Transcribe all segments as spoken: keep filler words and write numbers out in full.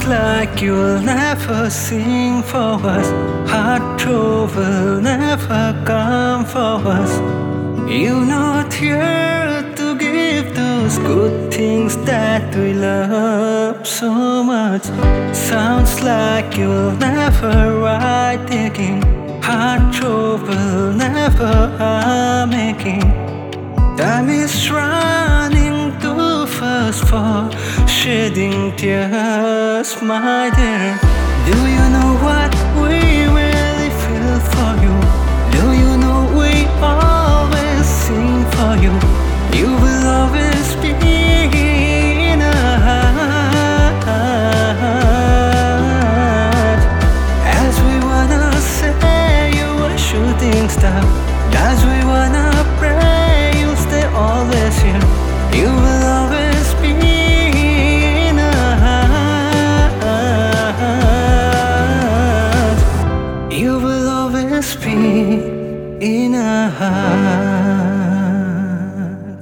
like you'll never sing for us. Heart throb will never come for us. You're not here to give those good things that we love so much. Sounds like you'll never ride again. Heart throb will never harm again. Time is running too fast for shedding tears, my dear. Do you know what we really feel for you? Do you know we always sing for you? You will always be in our heart. As we wanna say you a shooting star, as we wanna pray you stay always here. You will always be in our heart. You will always be in our heart.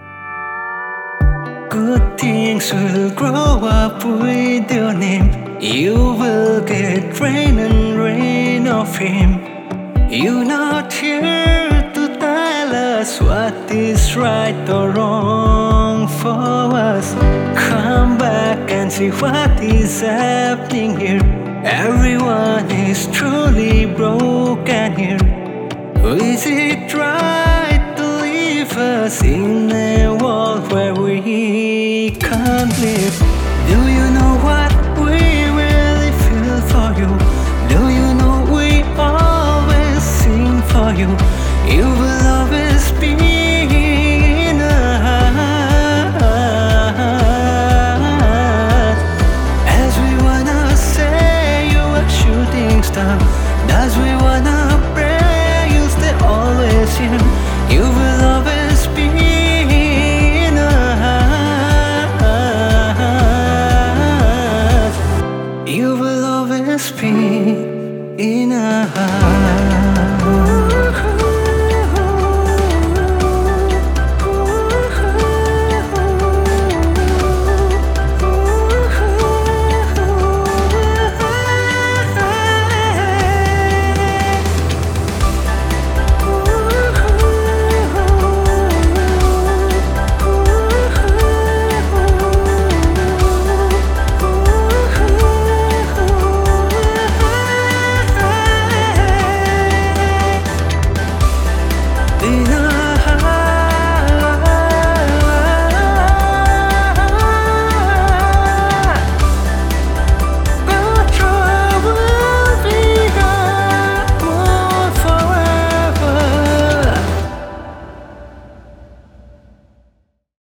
Good things will grow up with your name. You will get rain and rain of him. You're not here to tell us what is right or wrong for us. Come back and see what is happening here. Everyone is truly broken here. Is it right to leave us in a world where we can't live? Do you know what we really feel for you? Do you know we always sing for you? You will always be